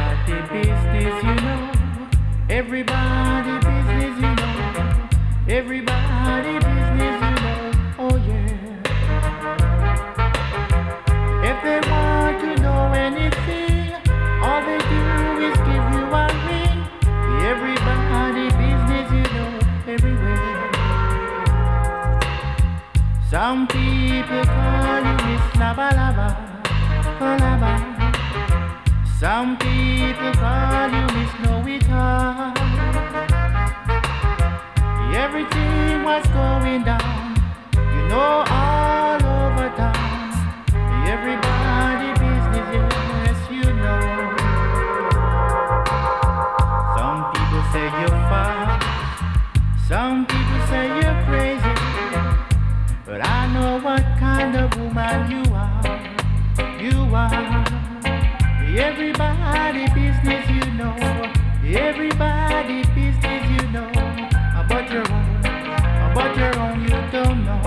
Everybody business, you know. Everybody business, you know. Everybody business, you know. Oh yeah. If they want to know anything, all they do is give you a ring. Everybody business, you know. Everywhere. Some people call you Miss Laba Laba, oh Laba. Some people call you Miss Know-It-All. Everything was going down, you know, all over town. Everybody business, yes, you know. Some people say you're fast, some people say you're crazy, but I know what kind of woman you are. You are. Everybody business, you know. Everybody business, you know. About your own, you don't know.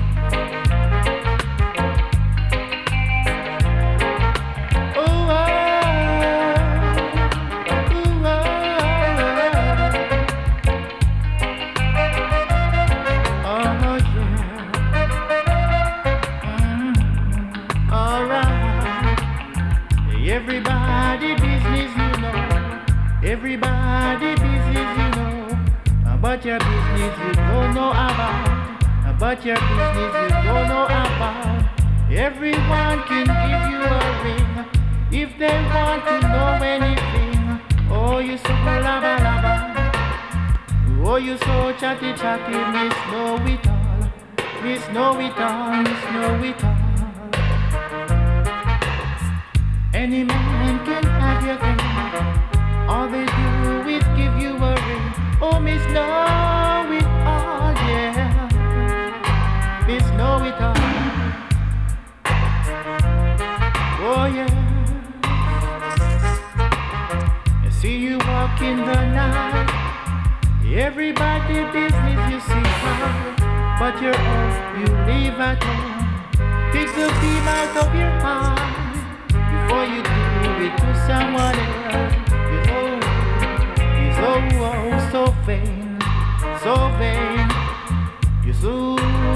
Oh, everybody business, you know. Everybody business, you know. About your business you don't know about. About your business you don't know about. Everyone can give you a ring if they want to know anything. Oh, you so lava lava. Oh, you so chatty chatty, Miss Know-It-All. Miss Know-It-All, Miss Know-It-All. Any man can have your thing. All they do is give you a ring. Oh, Miss Know-It-All, yeah. Miss Know-It-All. Oh, yeah. I see you walk in the night. Everybody business you see her, but you're off, you leave at home. Pick the beam out of your heart before you do it to someone else. You're so vain, so vain. You so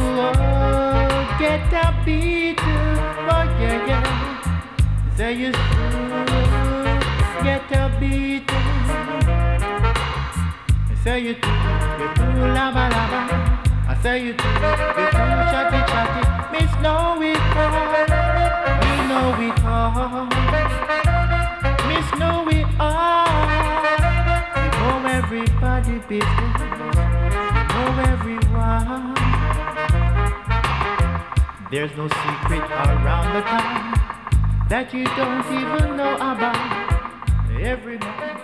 get a beat, oh yeah, yeah. Say you so get a beat. I say you too lava lava. I say you too chatty chatty. Miss Know-It-All, you know it all. Miss Know-It-All, you know everybody business, you know everyone. There's no secret around the town that you don't even know about. Everybody.